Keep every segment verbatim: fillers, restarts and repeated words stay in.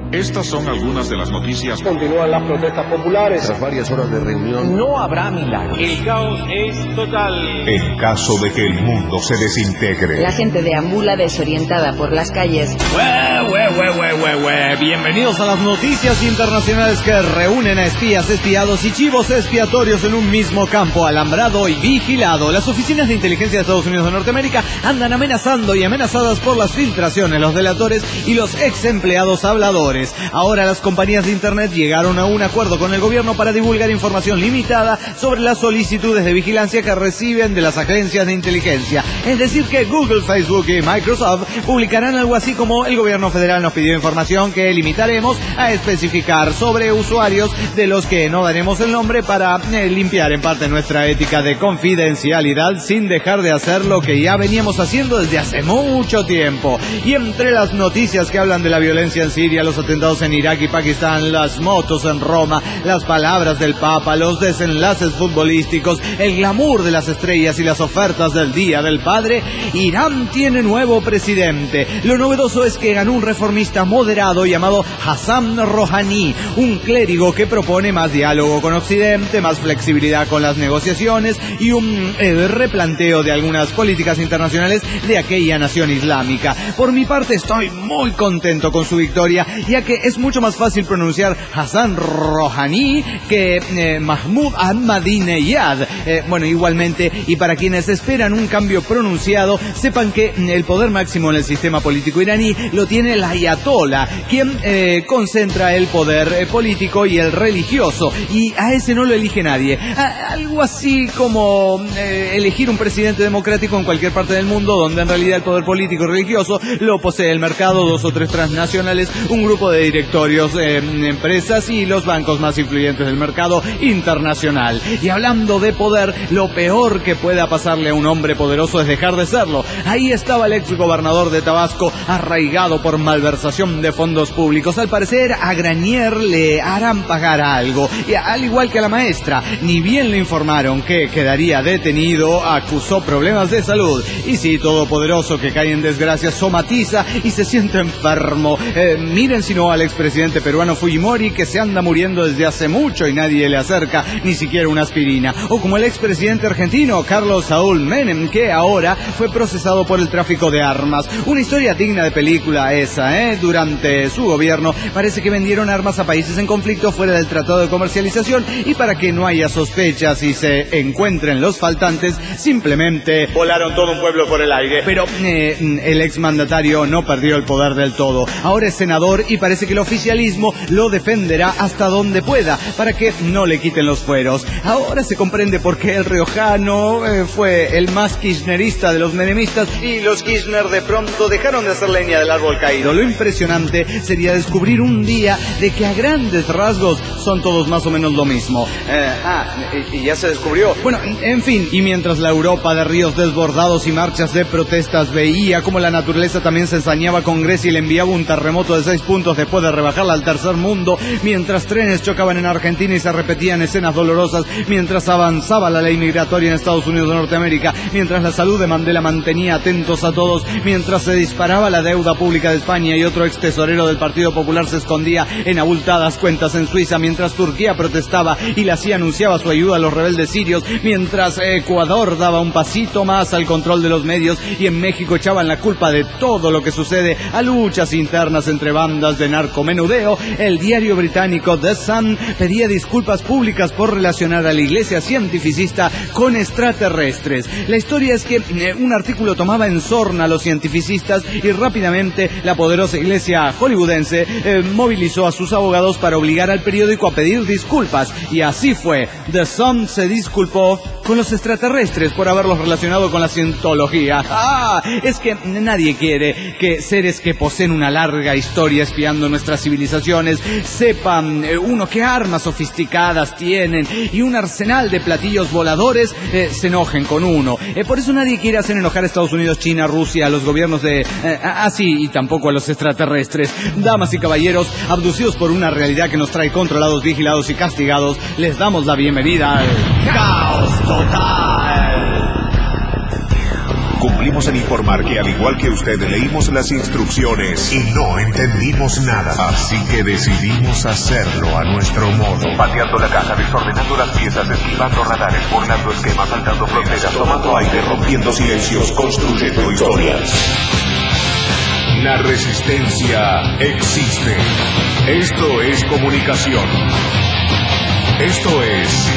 Estas son algunas de las noticias. Continúan las protestas populares. Tras varias horas de reunión, no habrá milagros. El caos es total. En caso de que el mundo se desintegre. La gente deambula desorientada por las calles. Ue, ue, ue, ue, ue, ue. Bienvenidos a las noticias internacionales que reúnen a espías, espiados y chivos expiatorios en un mismo campo alambrado y vigilado. Las oficinas de inteligencia de Estados Unidos de Norteamérica andan amenazando y amenazadas por las filtraciones, los delatores y los ex empleados habladores. Ahora las compañías de internet llegaron a un acuerdo con el gobierno para divulgar información limitada sobre las solicitudes de vigilancia que reciben de las agencias de inteligencia. Es decir que Google, Facebook y Microsoft publicarán algo así como: el gobierno federal nos pidió información que limitaremos a especificar sobre usuarios de los que no daremos el nombre para eh, limpiar en parte nuestra ética de confidencialidad sin dejar de hacer lo que ya veníamos haciendo desde hace mucho tiempo. Y entre las noticias que hablan de la violencia en Siria, los atentados en Irak y Pakistán, las motos en Roma, las palabras del Papa, los desenlaces futbolísticos, el glamour de las estrellas y las ofertas del Día del Padre, Irán tiene nuevo presidente. Lo novedoso es que ganó un reformista moderado llamado Hassan Rouhani, un clérigo que propone más diálogo con Occidente, más flexibilidad con las negociaciones y un eh, replanteo de algunas políticas internacionales de aquella nación islámica. Por mi parte estoy muy contento con su victoria, ya que es mucho más fácil pronunciar Hassan Rouhani que eh, Mahmoud Ahmadinejad. Eh, bueno, igualmente, y para quienes esperan un cambio pronunciado, sepan que el poder máximo en el sistema político iraní lo tiene el ayatollah, quien eh, concentra el poder eh, político y el religioso, y a ese no lo elige nadie. A, algo así como eh, elegir un presidente democrático en cualquier parte del mundo, donde en realidad el poder político y religioso lo posee el mercado, dos o tres transnacionales, un grupo de directorios, eh, empresas y los bancos más influyentes del mercado internacional. Y hablando de poder, lo peor que pueda pasarle a un hombre poderoso es dejar de serlo. Ahí estaba el ex gobernador de Tabasco, arraigado por malversación de fondos públicos. Al parecer a Granier le harán pagar algo, y al igual que a la maestra, ni bien le informaron que quedaría detenido, acusó problemas de salud. Y sí, todopoderoso que cae en desgracia somatiza y se siente enfermo. Eh, miren si no al expresidente peruano Fujimori, que se anda muriendo desde hace mucho y nadie le acerca ni siquiera una aspirina. O como el expresidente argentino Carlos Saúl Menem, que ahora fue procesado por el tráfico de armas. Una historia digna de película esa, ¿eh? Durante su gobierno parece que vendieron armas a países en conflicto fuera del tratado de comercialización, y para que no haya sospechas y se encuentren los faltantes, simplemente volaron todo un pueblo por el aire. Pero eh, el exmandatario no perdió el poder del todo. Ahora es senador y parece que el oficialismo lo defenderá hasta donde pueda para que no le quiten los fueros. Ahora se comprende por qué el riojano eh, fue el más kirchnerista de los menemistas y los Kirchner de pronto dejaron de hacer leña del árbol caído. Lo impresionante sería descubrir un día de que a grandes rasgos son todos más o menos lo mismo. Eh, ah, y, y ya se descubrió. Bueno, en fin, y mientras la Europa de ríos desbordados y marchas de protestas veía como la naturaleza también se ensañaba con Grecia y le enviaba un terremoto de seis puntos después de rebajarla al tercer mundo, mientras trenes chocaban en Argentina y se repetían escenas dolorosas, mientras avanzaba la ley migratoria en Estados Unidos de Norteamérica, mientras la salud de Mandela mantenía atentos a todos, mientras se disparaba la deuda pública de España y otro ex tesorero del Partido Popular se escondía en abultadas cuentas en Suiza, mientras Turquía protestaba y la C I A anunciaba su ayuda a los rebeldes sirios, mientras Ecuador daba un pasito más al control de los medios y en México echaban la culpa de todo lo que sucede a luchas internas entre bandas de narcomenudeo, el diario británico The Sun pedía disculpas públicas por relacionar a la iglesia cientificista con extraterrestres. La historia es que eh, un artículo tomaba en sorna a los cientificistas y rápidamente la poderosa iglesia hollywoodense eh, movilizó a sus abogados para obligar al periódico a pedir disculpas, y así fue. The Sun se disculpó con los extraterrestres por haberlos relacionado con la cientología. Ah, es que nadie quiere que seres que poseen una larga historia espiando nuestras civilizaciones sepan, eh, uno, qué armas sofisticadas tienen y un arsenal de platillos voladores, eh, se enojen con uno. Eh, por eso nadie quiere hacer enojar a Estados Unidos, China, Rusia, a los gobiernos de... Eh, así, y tampoco a los extraterrestres. Damas y caballeros, abducidos por una realidad que nos trae controlados, vigilados y castigados, les damos la bienvenida al Caos Total. Cumplimos en informar que, al igual que usted, leímos las instrucciones y no entendimos nada. Así que decidimos hacerlo a nuestro modo. Pateando la caja, desordenando las piezas, esquivando radares, burlando esquemas, saltando fronteras, tomando aire, rompiendo silencios, construyendo historias. La resistencia existe. Esto es comunicación. Esto es...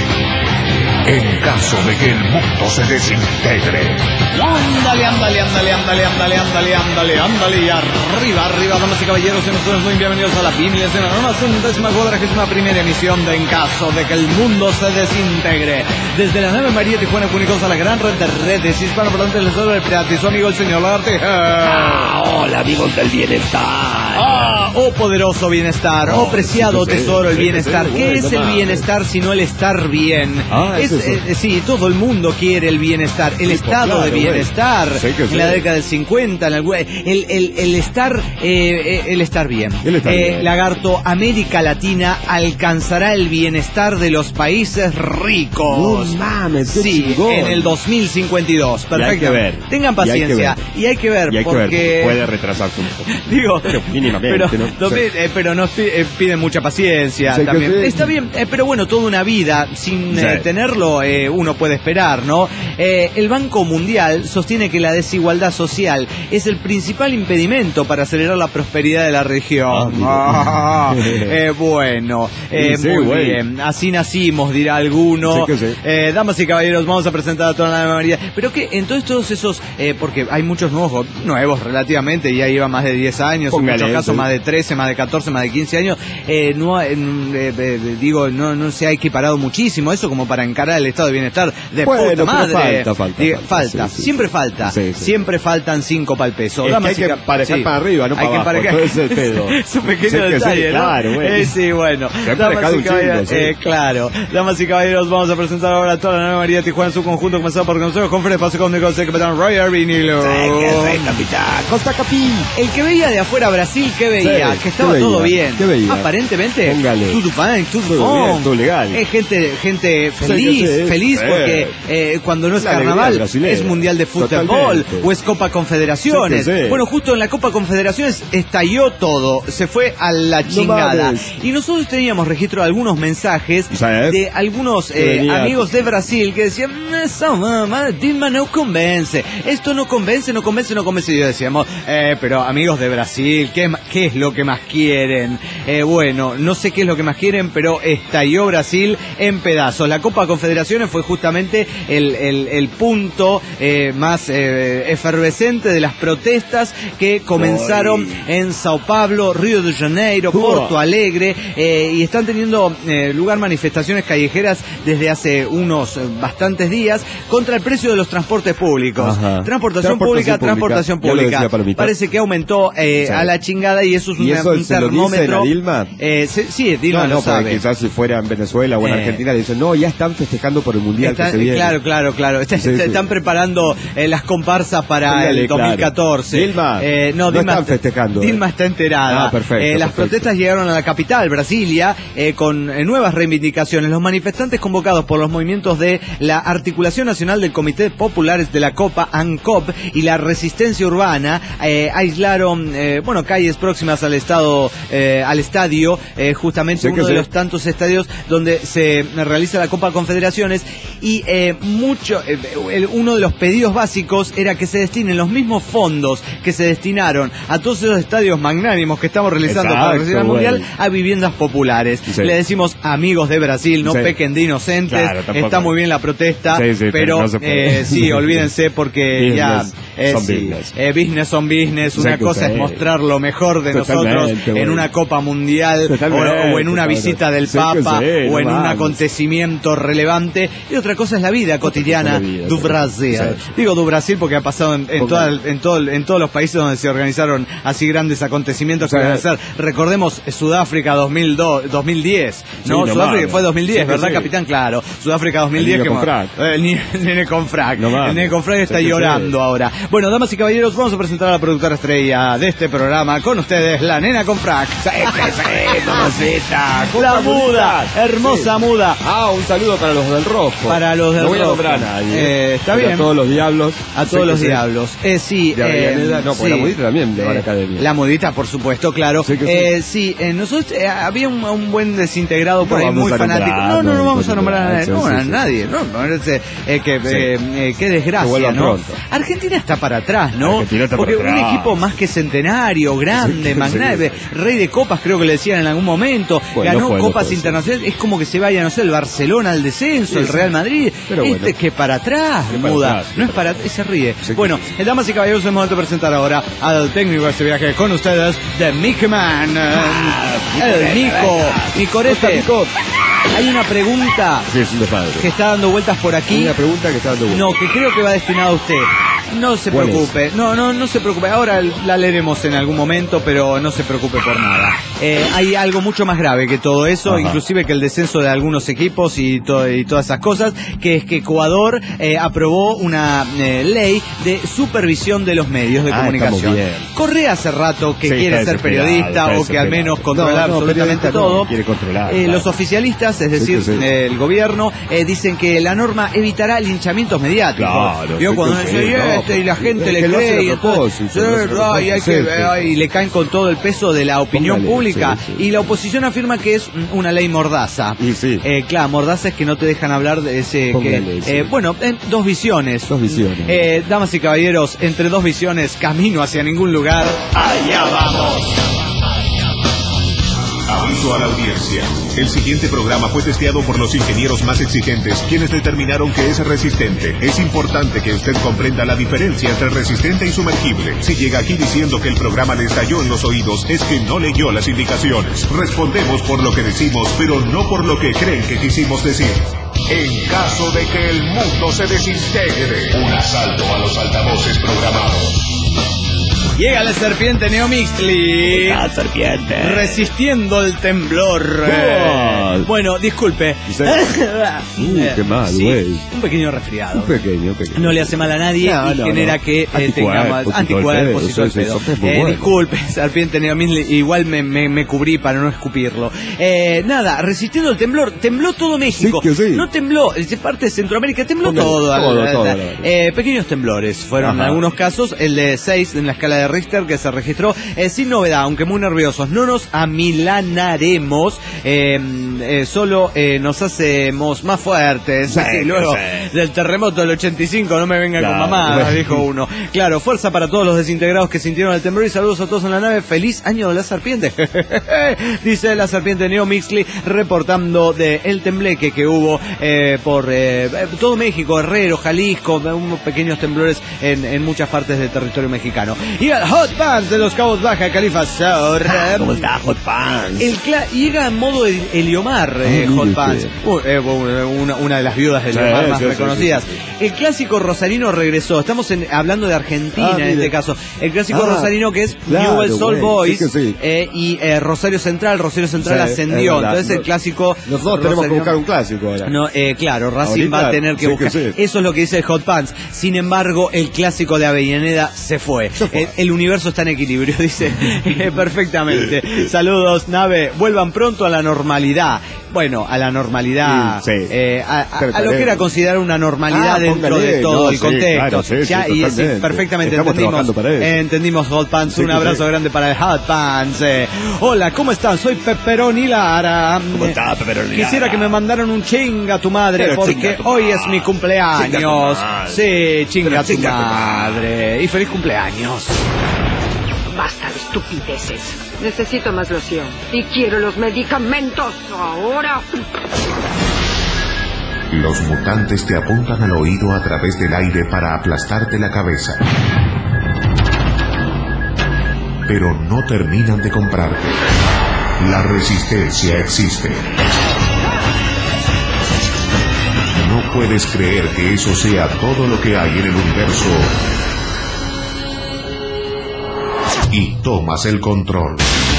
en caso de que el mundo se desintegre. Ándale, ándale, ándale, ándale, ándale, ándale, ándale, ándale, y arriba, arriba, damas y caballeros, y nosotros muy bienvenidos a la milésima, no centésima cuadragésima primera emisión de En caso de que el mundo se desintegre. Desde la nave María Tijuana Cunicosa, la gran red de redes hispanoparlantes, les habla el Prati, su amigo el señor Lagarte. Ah, hola, amigos del bienestar. Ah, oh poderoso bienestar, oh, oh preciado sí, tesoro el bienestar. Sí, ¿qué es el bienestar sino el estar bien? Ah, es, es eh, sí, todo el mundo quiere el bienestar, el sí, estado claro, de bienestar. Sí, en sí. La década del cincuenta, en el, el, el, el estar eh, el estar bien. El estar eh, bien. Lagarto, América Latina alcanzará el bienestar de los países ricos. No mames, qué sí, chingón. En el dos mil cincuenta y dos. Perfecto. Hay que ver. Tengan paciencia. Y hay que ver, y hay que ver porque... ver, puede retrasarse un poco. Digo, pero mínimamente, pero, ¿no? También, eh, pero nos piden, piden mucha paciencia sí, también. Sí. Está bien, eh, pero bueno, toda una vida sin sí. eh, tenerlo eh, uno puede esperar, ¿no? Eh, el Banco Mundial sostiene que la desigualdad social es el principal impedimento para acelerar la prosperidad de la región. Ah, eh, bueno, eh, sí, muy güey. bien. Así nacimos, dirá alguno. Sí sí. Eh, damas y caballeros, vamos a presentar a toda la María. Pero que entonces todos esos, eh, porque hay muchos nuevos, nuevos relativamente, ya lleva más de diez años, Póngale, en muchos casos sí. más de trece, más de catorce, más de quince años, eh, no, eh, eh, digo, no, no se ha equiparado muchísimo eso como para encarar el estado de bienestar de bueno, puta madre. Falta, falta. Digo, falta, sí, sí, siempre sí. falta, Sí, sí. siempre faltan cinco para el peso. Es que hay que emparejar sí. para arriba, no hay para abajo, todo ese pedo. Es un pequeño sí, detalle, sí, ¿no? Claro, güey. Eh, sí, bueno. Damas y caballeros, chingo, eh, sí. claro. Damas y caballeros, vamos a presentar ahora a toda la Nueva María Tijuana en su conjunto, comenzado por nosotros con Fred Paso con el capitán Roger Vinilo. Capitán, Costa Capí. El que veía de afuera Brasil, ¿qué veía? Sí, que estaba veía? todo bien. ¿Qué veía? Aparentemente, Póngale. todo bien, todo, todo bien, todo legal. Es gente, gente feliz, sí, sí, feliz sí. porque eh, cuando no es la carnaval es mundial de fútbol Totalmente. o es Copa Confederaciones. Sí, sí. Bueno, justo en la Copa Confederaciones estalló todo, se fue a la chingada. No y nosotros teníamos registro de algunos mensajes ¿sabes? De algunos eh, amigos de Brasil que decían, esa mamá Dilma no convence, esto no convence, no convence, no convence. Y yo decíamos, eh, pero amigos de Brasil, ¿qué, qué es lo que más quieren? Eh, bueno, no sé qué es lo que más quieren, pero estalló Brasil en pedazos. La Copa Confederaciones fue justamente el, el, el punto eh, más eh, efervescente de las protestas que comenzaron Ay. en Sao Paulo, Río de Janeiro, uh. Porto Alegre, eh, y están teniendo eh, lugar manifestaciones callejeras desde hace unos eh, bastantes días contra el precio de los transportes públicos. Ajá. Transportación, transportación pública, pública, transportación pública. Parece que aumentó eh, sí. a la chingada y eso es un, ¿Y eso un se termómetro. Lo dice Dilma? Eh, se, sí, Dilma no, lo no, sabe. Quizás si fuera en Venezuela o en eh. Argentina dicen, no, ya están festejando por el mundial Está, que se viene. Claro, claro, claro. Está, sí, sí. Están preparando eh, las comparsas para Dígale, el dos mil catorce. Claro. Dilma, eh, no, no Dilma están festejando. Dilma eh. está enterada. Ah, perfecto, eh, las perfecto. protestas llegaron a la capital, Brasilia, eh, con eh, nuevas reivindicaciones. Los manifestantes convocados por los movimientos de la Articulación Nacional del Comité Populares de la Copa, ANCOP, y la Resistencia Urbana, eh, aislaron, eh, bueno, calles próximas al estado, eh, al estadio, eh, justamente uno de los tantos estadios donde se realiza la Copa Confederaciones, y eh, mucho, eh, el, uno de los pedidos básicos era que se destinen los mismos fondos que se destinaron a todos esos estadios magnánimos que estamos realizando Exacto, para recibir el Mundial bueno. a viviendas populares. Sí. Le decimos amigos de Brasil, no sí. pequen de inocentes, claro, está muy bien la protesta, sí, sí, pero, pero no eh, sí, olvídense porque business ya eh, son sí, business. Eh, business son business, una sí, cosa sí. es mostrar lo mejor de Totalmente, nosotros en bueno. una Copa Mundial o, o en una visita del sí, Papa sí, o en no un acontecimiento relevante, y otra cosa es la vida cotidiana vida, do Brasil. Sí. Digo do Brasil porque ha pasado en, en, toda, en, todo, en todos los países donde se organizaron así grandes acontecimientos que van a ser. Recordemos Sudáfrica dos mil dos, dos mil diez, ¿no? Sí, Sudáfrica fue dos mil diez, sí, ¿verdad, sí. capitán? Claro. Sudáfrica dos mil diez. El niño que con frac. Eh, el nene con frac. No el nene con frac está sí, llorando sí. ahora. Bueno, damas y caballeros, vamos a presentar a la productora estrella de este programa. Con ustedes, la nena con frac. La muda, hermosa sí. muda. Ah, un saludo para los del rojo. Para los del no voy rojo. a nombrar a nadie. Eh, está bien. A todos los diablos. A todos los diablos. Eh, sí. De Avellaneda, eh, no, porque sí. La mudita también de la academia. La mudita, por supuesto, claro. Sí, eh, sí. sí eh, nosotros eh, había un, un buen desintegrado por no ahí, muy fanático. Nombrar, no, no, no vamos a nombrar a nadie. No, a nadie. No, no, eh, que, sí. eh, eh, qué desgracia, ¿no? Pronto. Argentina está para atrás, ¿no? Está porque para un equipo más que centenario, grande, sí, magnate, sí. rey de copas, creo que le decían en algún momento, bueno, ganó no fue, copas no fue, internacionales, sí. es como que se vaya, no sé, el Barcelona al descenso, sí, el Real Madrid, pero este bueno. que para atrás, muda, para atrás, no es para atrás, se ríe. Sí, bueno, sí. damas y caballeros, es momento de presentar ahora al técnico de este viaje con ustedes, The Mickey Man, ah, el Nico, Nicorete. Hay una pregunta sí, es que está dando vueltas por aquí. Hay una pregunta que está dando vueltas. No, que creo que va destinada a usted. No se preocupe, es? no, no, no se preocupe. Ahora la leeremos en algún momento, pero no se preocupe por nada. Eh, hay algo mucho más grave que todo eso, Ajá. inclusive que el descenso de algunos equipos y, to y todas esas cosas, que es que Ecuador eh, aprobó una eh, ley de supervisión de los medios de ah, comunicación. Correa hace rato que sí, quiere ser periodista o que al menos controlar no, no, absolutamente todo. No, quiere controlar, eh, claro. Los oficialistas, es decir, sí, sí. Eh, el gobierno, eh, dicen que la norma evitará linchamientos mediáticos. Claro, Yo cuando sí, dice, no, y la gente es le cree y, entonces, sí, y, hay que, y le caen con todo el peso de la opinión Póngale, pública sí, sí. y la oposición afirma que es una ley mordaza. Y sí. eh, claro, mordaza es que no te dejan hablar de ese Póngale, que, sí. eh, bueno, en dos visiones. Dos visiones. Eh, damas y caballeros, entre dos visiones, camino hacia ningún lugar. Allá vamos. Aviso a la audiencia. El siguiente programa fue testeado por los ingenieros más exigentes, quienes determinaron que es resistente. Es importante que usted comprenda la diferencia entre resistente y sumergible. Si llega aquí diciendo que el programa le estalló en los oídos, es que no leyó las indicaciones. Respondemos por lo que decimos, pero no por lo que creen que quisimos decir. En caso de que el mundo se desintegre, un asalto a los altavoces programados. Llega la serpiente Neomixtli. La serpiente. Resistiendo el temblor. Oh. Bueno, disculpe. uh, qué mal, sí, güey. Un pequeño resfriado. Un pequeño, pequeño. No le hace mal a nadie no, y no, genera no. que eh, tengamos anticuerpos y todo el pedo. Eh, bueno. Disculpe, serpiente Neomixtli. Igual me, me, me cubrí para no escupirlo. Eh, nada, resistiendo el temblor. Tembló todo México. Sí, sí. No tembló, parte de Centroamérica, tembló Póngale, todo. todo, todo la, la, eh, pequeños temblores fueron en algunos casos. El de seis en la escala de Richter que se registró eh, sin novedad, aunque muy nerviosos. No nos amilanaremos, eh, eh, solo eh, nos hacemos más fuertes. Sí, y luego sí. del terremoto del ochenta y cinco, no me venga claro, con mamá, bueno. dijo uno. Claro, fuerza para todos los desintegrados que sintieron el temblor y saludos a todos en la nave. Feliz año de la serpiente. Dice la serpiente Neomixtli reportando de el tembleque que hubo eh, por eh, todo México, Herrero, Jalisco, unos pequeños temblores en, en muchas partes del territorio mexicano. Y al Hot Pants de los Cabos Baja Califa Sur. ¿Cómo está Hot Pants? El llega en modo Heliomar, eh, Hot Pants. Uh, eh, una, una de las viudas de Heliomar sí, más sí, reconocidas. Sí, sí, sí. El clásico rosarino regresó. Estamos en, hablando de Argentina ah, en este caso. El clásico ah, rosarino que es claro, Newell's Old Boys sí sí. Eh, y eh, Rosario Central. Rosario Central sí, ascendió. Entonces el clásico. Nosotros tenemos que buscar un clásico ahora. No, eh, claro, Racing Ahorita, va a tener que sí, buscar. Que sí. Eso es lo que dice el Hot Pants. Sin embargo, el clásico de Avellaneda se fue. Se fue. El, el universo está en equilibrio, dice perfectamente. Saludos, nave. Vuelvan pronto a la normalidad. Bueno, a la normalidad, sí, sí. Eh, a, a, a lo que era considerar una normalidad ah, dentro póngale, de todo no, el sí, contexto. Claro, sí, ya, sí, y sí, perfectamente Estamos entendimos. Entendimos Hot Pants. Sí, un abrazo sí. grande para el Hot Pants. Eh, hola, ¿cómo están? Soy Pepperoni Lara. ¿Cómo está, Pepperoni Lara? Quisiera que me mandaran un chinga a tu madre Pero porque tu hoy es mi cumpleaños. Sí, chinga a tu madre. Y feliz cumpleaños. Basta de estupideces. Necesito más loción. Y quiero los medicamentos ahora. Los mutantes te apuntan al oído a través del aire para aplastarte la cabeza. Pero no terminan de comprarte. La resistencia existe. No puedes creer que eso sea todo lo que hay en el universo. Y tomas el control.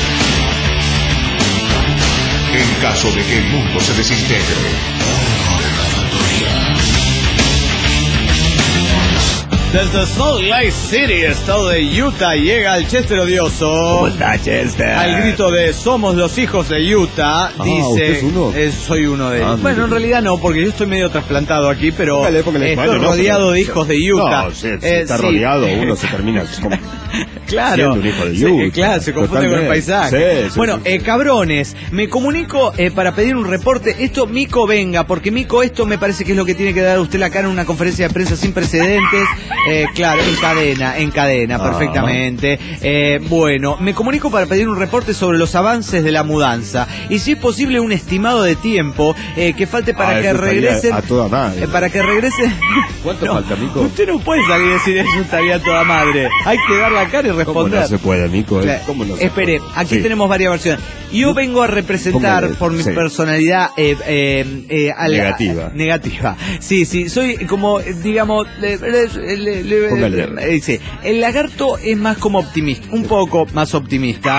En caso de que el mundo se desintegre. Desde Salt Lake City, estado de Utah, llega el Chester Odioso. ¿Cómo está, Chester? Al grito de "somos los hijos de Utah", Ah, dice... ¿usted es uno? eh, soy uno de ellos. Ah, bueno, mire. en realidad no, porque yo estoy medio trasplantado aquí, pero Póngale, póngale, estoy bueno, no, rodeado pero- de hijos de Utah. No, sí, si Eh, está sí. rodeado, uno se termina como Claro, siendo un hijo de Sí, Utah. claro, se confunde con el Totalmente. paisaje. Sí, sí, bueno, sí, eh, sí. cabrones, me comunico eh, para pedir un reporte. Esto, Mico, venga, porque Mico, esto me parece que es lo que tiene que dar usted la cara en una conferencia de prensa sin precedentes. Eh, claro, en cadena, en cadena, Ah. perfectamente. Eh, bueno, me comunico para pedir un reporte sobre los avances de la mudanza. Y si es posible, un estimado de tiempo eh, que falte para Ah, que eso estaría regresen. a toda madre. eh, para que regresen. ¿Cuánto No, falta, Mico? Usted no puede salir y decir eso, estaría a toda madre. Hay que dar la cara y ¿Cómo responder. no se puede, Mico? eh? Claro. ¿Cómo no se Espere, puede? aquí Sí. tenemos varias versiones. Yo vengo a representar Póngale, por mi sí. personalidad eh, eh, eh, a la- Negativa. negativa. Sí, sí, soy como, eh, digamos, le- le- le- le- Póngale. eh, sí. El lagarto es más como optimista, un poco más optimista.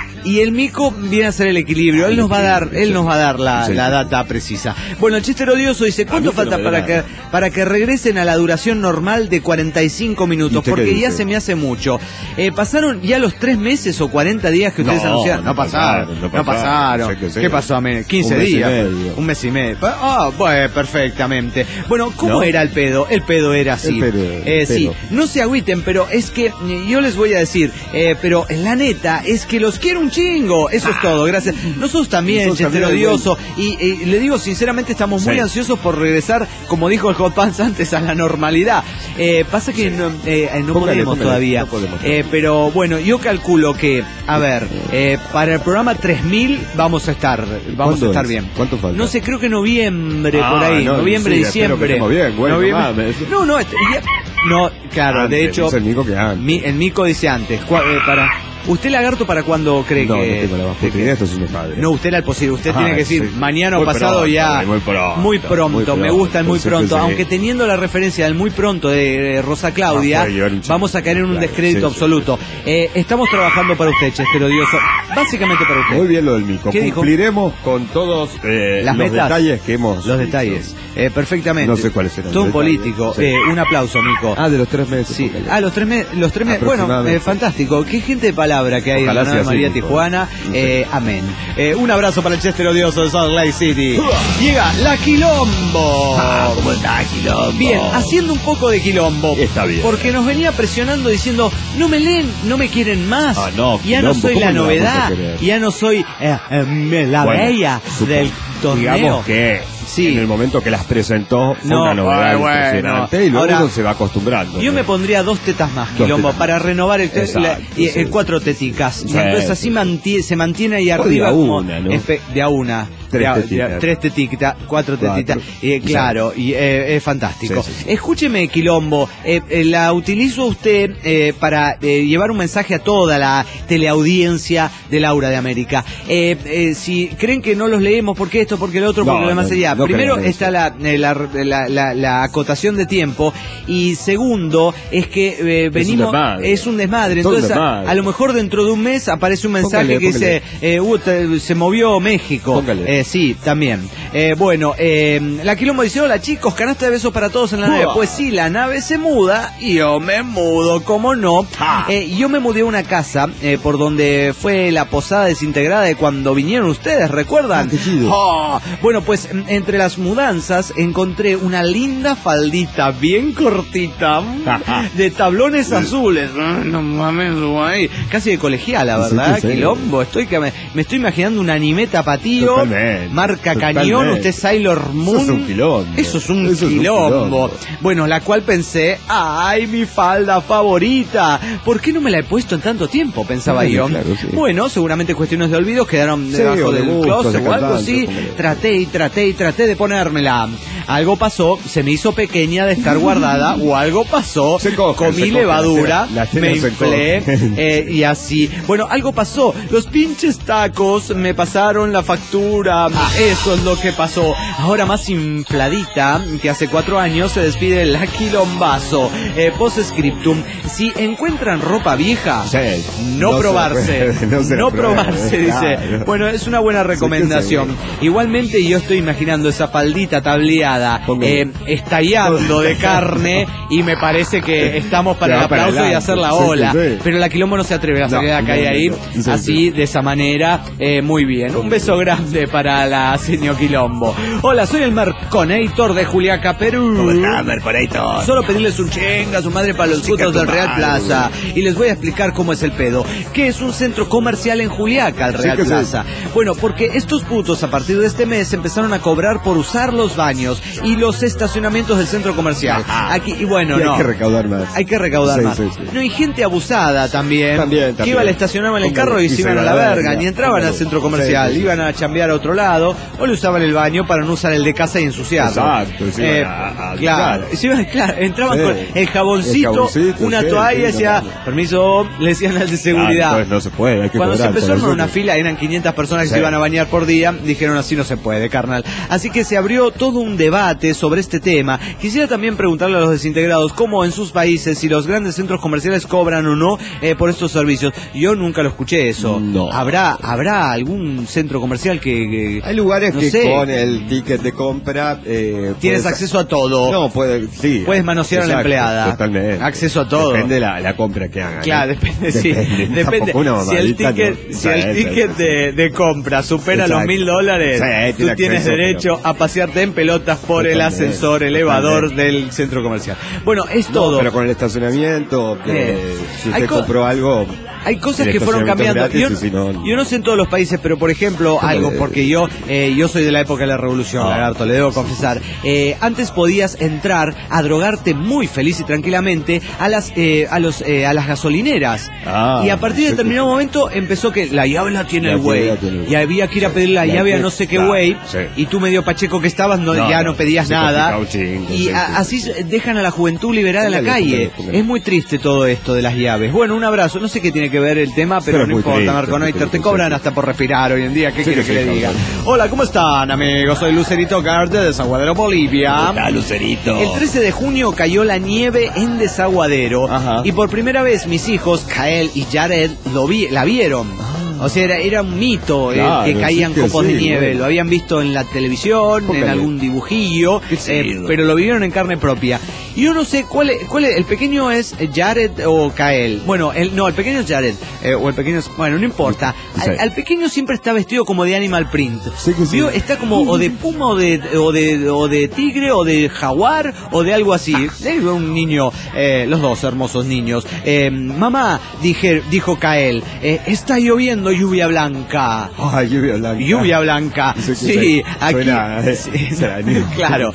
Y el Mico viene a ser el equilibrio. Él nos va a dar, él nos va a dar la, Sí. la data precisa. Bueno, el Chester Odioso dice, ¿cuánto mí que no falta me para da que, nada. para que regresen a la duración normal de cuarenta y cinco ¿Y minutos? usted qué Porque ya dice? se me hace mucho. Eh, pasaron ya los tres meses o cuarenta días que ustedes No, anunciaron. no pasaron, no No pasaron. pasaron. Sé que sé. ¿Qué pasó? Amén? quince Un mes y días. medio. Un mes y medio. Ah, bueno, perfectamente. Bueno, ¿cómo ¿No? era el pedo? El pedo era así. El pedo, Eh, el sí, pedo. no se agüiten, pero es que eh, yo les voy a decir, eh, pero la neta es que los quiero un chingo. Eso es todo, gracias. Nosotros también, Nosotros Chester también, Odioso. Y eh, le digo sinceramente, estamos muy Sí. ansiosos por regresar, como dijo el Hot Pants antes, a la normalidad. Eh, pasa que no, eh, no Póngale, podemos póngale, todavía. no podemos. Eh, pero bueno, yo calculo que, a ver, eh, para el programa tres mil vamos a estar, vamos a ¿Cuándo estar es? bien. ¿Cuánto falta? No sé, creo que noviembre, Ah, por ahí, no, noviembre, sí, espero que diciembre. estemos bien, bueno, Noviembre- mames. No, no, este- ya- no, claro, Antes, de hecho, dice el Mico que antes. mi- el Mico dice antes. Cua- eh, para, ¿usted, lagarto, para cuándo cree No, que...? no tengo la más de puta que- idea, esto es un padre. No, usted era el posible. Usted Ah, tiene que decir sí. mañana o Muy pasado pronto, ya. muy pronto, Muy pronto. muy Me pronto. gusta el muy Sí, sí, pronto. sí. Aunque teniendo la referencia del muy pronto de eh, Rosa Claudia, Ah, puede llevar un chingo. vamos a caer en un Claro, descrédito sí, sí, absoluto. Eh, estamos trabajando para usted, Chester Odioso. Básicamente para usted. Muy bien lo del Mico. ¿Qué dijo? Cumpliremos con todos eh, Las los metas. detalles que hemos Los dicho. detalles. Eh, perfectamente. No sé cuáles eran Todo un los detalles. político. Sí. Eh, un aplauso, Mico. Ah, de los tres meses. Sí, póngale. ah, los tres meses, los tres meses, bueno, Aproximadamente. eh, fantástico, qué gente de palabra que hay Ojalá en la sea nueva María así, Nico. Tijuana, Sí. eh, amén. Eh, un abrazo para el Chester Odioso de Salt Lake City. Llega la Quilombo. Ah, ¿cómo está, Quilombo? Bien, haciendo un poco de quilombo. Está bien. Porque nos venía presionando diciendo, no me leen, no me quieren más. Ah, no, ya no quilombo, soy ¿cómo la no vamos a novedad, querer? ya no soy eh, eh, la Bueno, bella supo- del torneo. Digamos que Sí. en el momento que las presentó fue No, una novedad ay, bueno. impresionante y luego Ahora, uno se va acostumbrando. Yo ¿no? me pondría dos tetas más, Dos Quilombo, tetas para más. renovar el, Exacto, la- y- sí. el cuatro teticas. Y Sí, entonces así sí. mantie- se mantiene ahí O de arriba a como una, ¿no? espe- de a una. Tres de a- de a- tetitas. tres tetitas, cuatro Cuatro. tetitas. Eh, claro, y eh, es fantástico. Sí, sí, sí. Escúcheme, Quilombo, eh, eh, la utilizo a usted eh, para eh, llevar un mensaje a toda la teleaudiencia de Laura de América. Eh, eh, si creen que no los leemos, porque esto, porque lo otro, No, porque lo demás no, allá. no Primero queremos está eso. la, eh, la, la, la- la acotación de tiempo y segundo es que eh, venimos desmadre. es un desmadre, Todo un entonces a- desmadre. A, lo mejor dentro de un mes aparece un mensaje Póngale, que dice eh, uh, te- se movió México. Póngale. Eh, sí, también. Eh, bueno, eh, la Quilombo dice, hola chicos, canasta de besos para todos en la nave. Uah. Pues sí, la nave se muda y yo me mudo, ¿cómo no? Ah. Eh, yo me mudé a una casa eh, por donde fue la posada desintegrada de cuando vinieron ustedes, ¿recuerdan? Ah, qué chido. Oh, bueno, pues mm, entre las mudanzas encontré una linda faldita bien cortita mm, de tablones azules. Ah, No mames, güey. Casi de colegiala, Sí, ¿verdad? sí, sí. Quilombo. Estoy que me, me estoy imaginando un anime tapatío, Totalmente, marca totalmente. cañón, usted Sailor Moon. Eso es un quilombo. Eso es un Eso es un quilombo. quilombo. Bueno, la cual pensé, ¡ay, mi falda favorita! ¿Por qué no me la he puesto en tanto tiempo? Pensaba Sí, yo. claro, sí. Bueno, seguramente cuestiones de olvido quedaron Sí, debajo o de del gustos, closet de o algo cantante, así. póngale. Traté y traté y traté de ponérmela. Algo pasó, se me hizo pequeña de estar guardada o algo pasó, Se cogen, comí se cogen, levadura, las telas- las me telas se inflé cogen. eh, y así. Bueno, algo pasó. Los pinches tacos me pasaron la factura. Ah. Eso es lo que pasó. Ahora más infladita que hace cuatro años se despide la Quilombazo. Eh, post-scriptum. Si encuentran ropa vieja, Sí, no, no se probarse. la pruebe, no se la no pruebe, probarse, dice. claro. Bueno, es una buena recomendación. Sí, Igualmente yo estoy imaginando mostrando esa faldita tableada, eh, estallando de carne, y me parece que estamos para el aplauso para y hacer la ola. Sí, sí, sí. Pero la Quilombo no se atreve a salir no, acá no, y ahí, no, no, no, así, de esa manera, eh, muy bien. Un beso grande para la señor Quilombo. Hola, soy el Merconator de Juliaca, Perú. ¿Cómo está, Merconator? Solo pedirles un chenga a su madre para los frutos del Real Plaza. Y les voy a explicar cómo es el pedo. ¿Qué es un centro comercial en Juliaca, el Real sí Plaza? Sí. Bueno, porque estos putos a partir de este mes empezaron a cobrar por usar los baños y los estacionamientos del centro comercial. Ajá. Aquí, y bueno, y no. Hay que recaudar más. Hay que recaudar sí, más. Sí, sí. No, y gente abusada también. También, también. Que iba, le estacionaban el carro y, y se iban a la verga. verga. Ni entraban al centro comercial. Sí, sí. Iban a chambear a otro lado o le usaban el baño para no usar el de casa y ensuciarlo. Exacto. Sí, eh, a, a, claro. Sí, claro. Entraban sí. con el jaboncito, el jaboncito una sí, toalla y sí, decía, no, no. permiso, le decían al de seguridad. Ah, entonces no se puede. Hay que Cuando cobrar, se empezó con una fila, eran quinientas personas que sí. se iban a bañar por día, dijeron así no se puede, carnal. Así que se abrió todo un debate sobre este tema. Quisiera también preguntarle a los desintegrados cómo en sus países, si los grandes centros comerciales cobran o no eh, por estos servicios. Yo nunca lo escuché eso. No. ¿Habrá habrá algún centro comercial que... que Hay lugares no que sé, con el ticket de compra... Eh, tienes puedes, acceso a todo. No, puede, sí. Puedes manosear exacto, a la empleada. Totalmente. Acceso a todo. Depende la, la compra que hagan. Claro, ¿eh? depende, sí. Depende. depende. Si el ticket, no. si el ticket de, de compra supera exacto. los mil dólares, sí, tú tienes acceso, derecho pero... a pasearte en pelotas por totalmente, el ascensor elevador totalmente. del centro comercial. Bueno, es no, todo. Pero con el estacionamiento, que eh, si usted compró algo... Hay cosas que fueron cambiando. Gratis, yo, si no, yo no sé en todos los países, pero por ejemplo, algo, porque yo eh, yo soy de la época de la revolución, oh. lagarto, le debo confesar. Eh, antes podías entrar a drogarte muy feliz y tranquilamente a las eh, a los eh, a las gasolineras. Ah, y a partir de determinado sí, momento empezó que la llave la tiene el güey. Y había que ir a pedir la, la llave a no sé qué güey. Sí. Y tú medio pacheco que estabas, no, no ya no, no pedías nada. Chingo, y sí, a, sí. así dejan a la juventud liberada en la calle. Es muy triste todo esto de las llaves. Bueno, un abrazo. No sé qué tiene que ver el tema, pero, pero no importa, Merconator, te cobran hasta por respirar hoy en día. ¿Qué sí, quiere que, que le diga? Hola, ¿cómo están, amigos? Soy Lucerito Garte de Desaguadero, Bolivia. Hola, Lucerito. El trece de junio cayó la nieve en Desaguadero. Ajá. Y por primera vez mis hijos, Kael y Jared, lo vi, la vieron. Ah. O sea, era, era un mito claro, eh, que caían sí, copos sí, de nieve. Bueno. Lo habían visto en la televisión, en algún dibujillo, eh, pero lo vivieron en carne propia. Y yo no sé cuál es, cuál es, el pequeño es Jared o Kael. Bueno, el, no, el pequeño es Jared, eh, o el pequeño es, bueno, no importa. Sí. Al, al pequeño siempre está vestido como de animal print. Sí, que sí. Está como o de puma o de, o de, o de tigre o de jaguar o de algo así. Es un niño, eh, los dos hermosos niños. Eh, mamá, dije, dijo Kael, eh, está lloviendo lluvia blanca. Ah, lluvia blanca. Lluvia blanca. Sí, sí aquí. Suena, eh, sí, claro.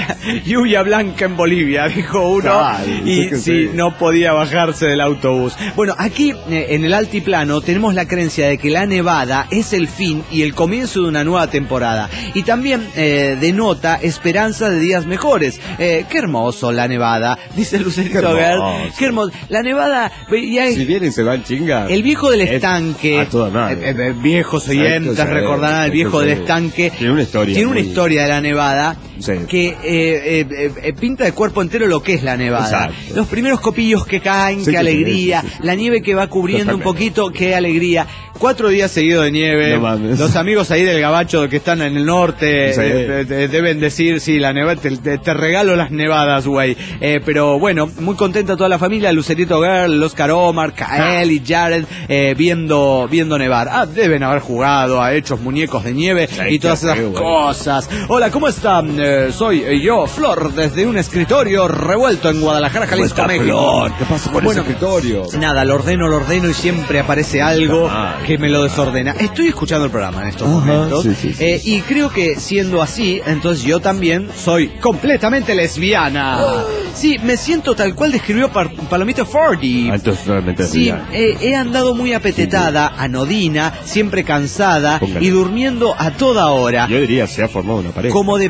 Lluvia blanca en Bolivia, dijo uno. Ay, y sí, sí, no podía bajarse del autobús. Bueno, aquí eh, en el altiplano tenemos la creencia de que la nevada es el fin y el comienzo de una nueva temporada. Y también eh, denota esperanza de días mejores. Eh, qué hermoso la nevada, dice Lucerito Girl. Qué hermoso. La nevada. Ya es, si vienen se van chingas. El viejo del estanque. Eh, eh, viejos oyentes recordarán al viejo del estanque. Tiene una historia. Tiene una muy... historia de la nevada sí. que eh, eh, eh, pinta de cuerpo entero lo que es la nevada. Exacto. Los primeros copillos que caen, sí, qué alegría. Sí, sí, sí. La nieve que va cubriendo totalmente. Un poquito, qué alegría. Cuatro días seguidos de nieve. No los amigos ahí del gabacho que están en el norte sí. eh, eh, deben decir, sí, la nevada, te, te, te regalo las nevadas, güey. Eh, pero bueno, muy contenta toda la familia, Lucerito Girl, Oscar Omar, Kael y Jared, eh, viendo, viendo nevar. Ah, deben haber jugado a hechos muñecos de nieve sí, y todas esas feo, cosas. Güey. Hola, ¿cómo están? Eh, soy yo, Flor, desde un escritorio revuelto en Guadalajara, Jalisco, México. Flor? ¿Qué pasa con bueno, ese escritorio? Nada, lo ordeno, lo ordeno y siempre aparece algo que me lo desordena. Estoy escuchando el programa en estos Ajá, momentos sí, sí, sí, eh, sí. y creo que siendo así, entonces yo también soy completamente lesbiana. Oh. Sí, me siento tal cual describió Par Palomito Fordy. Ah, entonces realmente sí, eh, he andado muy apetetada, sí, sí. anodina, siempre cansada Póngale. y durmiendo a toda hora. Yo diría, se ha formado una pareja. Como deprimida.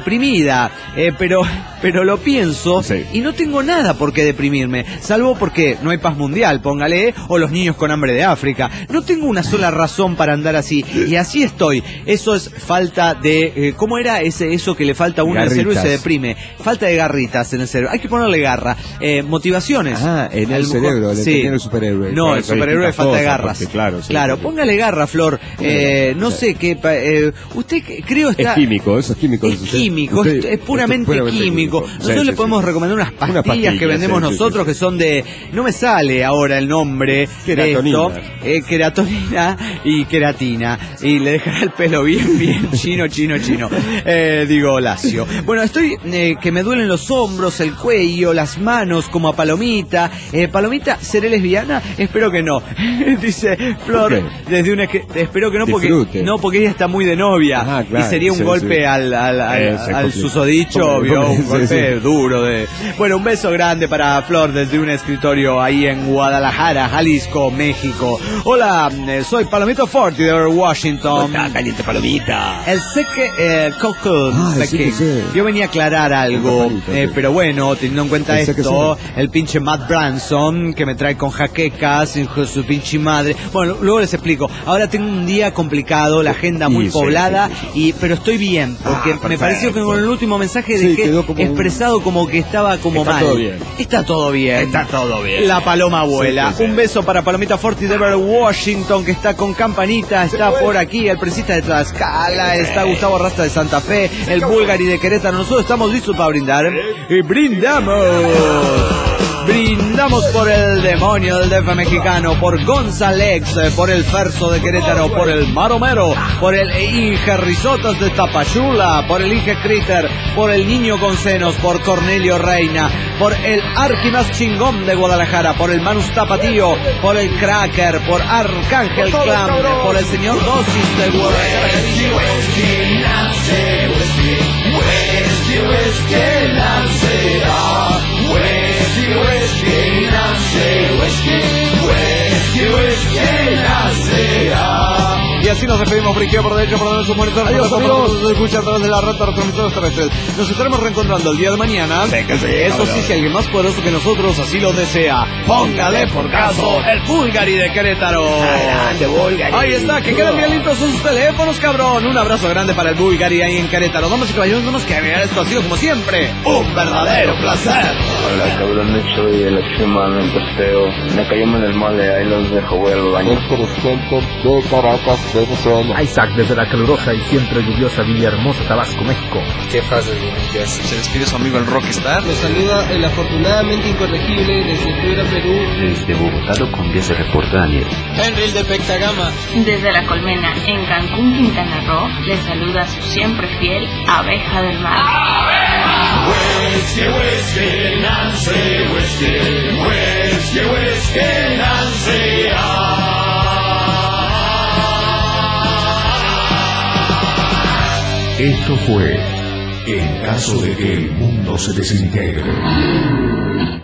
vida, eh, pero pero lo pienso Sí. y no tengo nada por qué deprimirme, salvo porque no hay paz mundial, póngale, o los niños con hambre de África. No tengo una sola razón para andar así, y así estoy. Eso es falta de... Eh, ¿Cómo era ese eso que le falta a uno en el cerebro y se deprime? Falta de garritas en el cerebro. Hay que ponerle garra. Eh, motivaciones. Ah, en el Al- cerebro, le sí. tenía el superhéroe. No, Para- el para superhéroe distintas falta de cosas, garras. porque, claro, sí, claro, sí. póngale garra, Flor. Eh, no sé qué... pa- Eh, usted que- creo está... Es químico, eso es químico. Es Usted- químico, usted- es, es puramente, esto es puramente químico. Sí, Nosotros sí, le sí. podemos recomendar unas pastillas, Unas pastillas, que vendemos sí, sí, nosotros sí. que son de... No me sale ahora el nombre de Queratonina. esto. Eh, queratonina y queratina. Y le dejará el pelo bien, bien chino, chino, chino. Eh, digo, lacio. Bueno, estoy... Eh, que me duelen los hombros, el cuello, las manos, como a Palomita. Eh, Palomita, ¿seré lesbiana? Espero que no. Dice Flor, ¿Por qué? desde una... que- espero que no, porque... Disfrute. No, porque ella está muy de novia. Ajá, claro, y sería un sí, golpe sí. al, al, al, Eh, se al complica. susodicho, Porque- vio, un sí, golpe sí. duro de... Bueno, un beso grande para Flor desde un escritorio ahí en Guadalajara, Jalisco, México. Hola, eh, soy Palomito Forti de Washington. caliente palomita. El seque eh, Coco Ah, el Seque. seque, sí. Yo venía a aclarar algo, Palomito, eh, sí. pero bueno, teniendo en cuenta El seque, esto, el pinche Matt Branson que me trae con jaquecas, hijo de su pinche madre. Bueno, luego les explico. Ahora tengo un día complicado, la agenda muy Sí, sí, poblada, sí, sí. y pero estoy bien, porque Ah, me perfecto. pareció que con el último mensaje Sí, dejé quedó como un- expresado como que estaba como Está mal. todo bien. Está todo bien. Está todo bien. La paloma vuela. Sí, sí, sí. Un beso para Palomita Forti de Washington, que está con campanita, está por aquí, el presista de Tlaxcala, está Gustavo Rasta de Santa Fe, el Bulgari de Querétaro. Nosotros estamos listos para brindar. Y brindamos. Brindamos por el demonio del D F mexicano, por Gonzalex, eh, por el Ferso de Querétaro, por el Maromero, por el Inge Risotas de Tapachula, por el Inge Critter, por el Niño con Senos, por Cornelio Reina, por el Arqui más chingón de Guadalajara, por el Manus Tapatío, por el Cracker, por Arcángel Clam, por el señor Dosis de Y así nos despedimos por izquierda, por derecha, por donde su monitor. Adiós, amigos. Nos escucha a través de la red de retransmisores terrestres. Nos estaremos reencontrando el día de mañana. Eso sí, si alguien más poderoso que nosotros así lo desea, póngale por caso el Bulgari de Querétaro. Grande Bulgari. Ahí está, que queden bien listos sus teléfonos, cabrón. Un abrazo grande para el Bulgari ahí en Querétaro. Vamos y caballeros, no nos queda mirar, esto ha sido como siempre un verdadero placer. Hola cabrones, soy el extremadamente feo. Me cayó en el mole, ahí los dejo, voy al baño. de Caracas, Venezuela. Isaac desde la calurosa y siempre lluviosa Villahermosa, Tabasco, México. ¿Qué pasa, Vinicius? Se despide su amigo el Rockstar. Los saluda el afortunadamente incorregible desde Piura, Perú. Desde Bogotá, Colombia, se reporta Daniel. Henry de Pectagama. Desde La Colmena, en Cancún, Quintana Roo, les saluda su siempre fiel abeja del mar. Whiskey, whiskey, Nancy, whiskey, whiskey, whiskey, Nancy. Esto fue En caso de que el mundo se desintegre.